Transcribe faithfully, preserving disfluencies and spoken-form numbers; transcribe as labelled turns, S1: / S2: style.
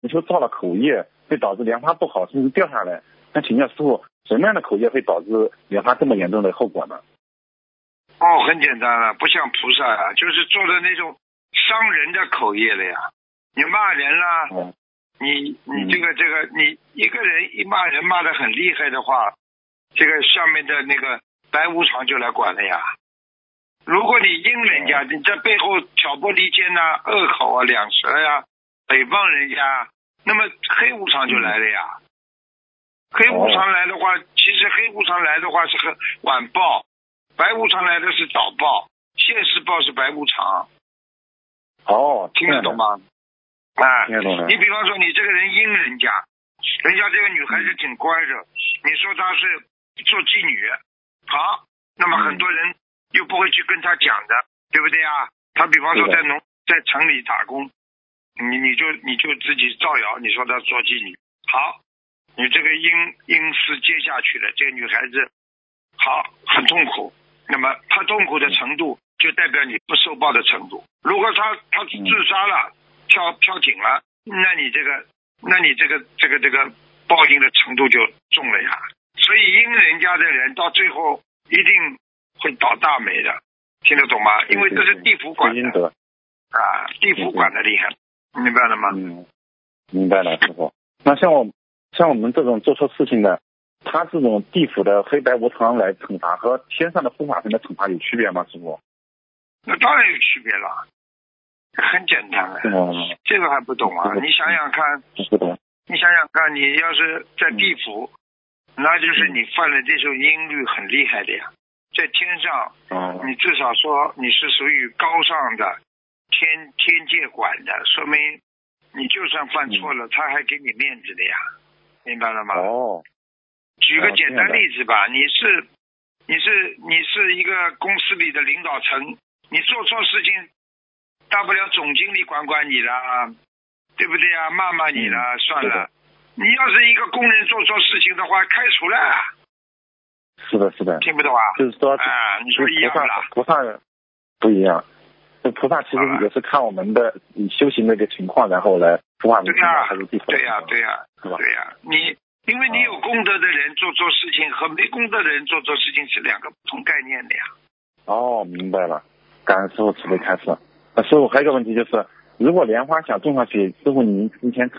S1: 你说造了口业会导致莲花不好，甚至掉下来。那请教师傅，什么样的口业会导致莲花这么严重的后果呢？
S2: 哦，很简单了，不像菩萨啊，就是做的那种伤人的口业了呀。你骂人啦，
S1: 嗯、
S2: 你你这个这个，你一个人一骂人骂得很厉害的话，这个下面的那个白无常就来管了呀。如果你阴人家，你在背后挑拨离间呐、恶口啊、两舌呀、诽谤人家，那么黑无常就来了呀。黑无常来的话，其实黑无常来的话是很晚报，白无常来的是早报，现世报是白无常。
S1: 哦，
S2: 听得懂吗？啊，
S1: 听得懂了。
S2: 你比方说你这个人阴人家，人家这个女孩子挺乖的，你说她是做妓女，好，那么很多人又不会去跟她讲的，对不对啊？她比方说在农在城里打工，你你就你就自己造谣，你说她做妓女，好，你这个因因私接下去了，这个女孩子好很痛苦，那么她痛苦的程度就代表你不受报的程度。如果她她自杀了，跳跳井了，那你这个那你这个这个这个报应的程度就重了呀。所以阴人家的人到最后一定会倒大霉的，听得懂吗？因为这是地府管的啊，地府管的厉害，明白了吗？
S1: 嗯，明白了，师傅。那像我像我们这种做错事情的，他这种地府的黑白无常来惩罚和天上的护法神的惩罚有区别吗，师傅？
S2: 那当然有区别了，很简单的。
S1: 嗯，
S2: 这个还不懂啊？你想想看，
S1: 不懂。
S2: 你想想看，你要是在地府，嗯、那就是你犯了这种阴律很厉害的呀。在天上，
S1: 嗯，
S2: 你至少说你是属于高尚的天天界管的，说明你就算犯错了，嗯、他还给你面子的呀，明白了吗？
S1: 哦。
S2: 举个简单例子吧，你是你是你是一个公司里的领导层，你做错事情，大不了总经理管管你啦，对不对啊？骂骂你啦，嗯、算了。你要是一个工人做错事情的话，开除了。
S1: 是的，是的。
S2: 听不懂啊？
S1: 就是说
S2: 啊，你说一样啦？
S1: 菩萨不一样，菩萨其实也是看我们的修行的一个情况，然后来菩萨的情况还是地府。
S2: 对呀，对呀，
S1: 是吧？
S2: 对呀，你因为你有功德的人做错事情和没功德的人做错事情是两个不同概念的呀。
S1: 哦，明白了，感恩师傅慈悲开示。那师傅还有一个问题就是，如果莲花想种上去，师傅您之前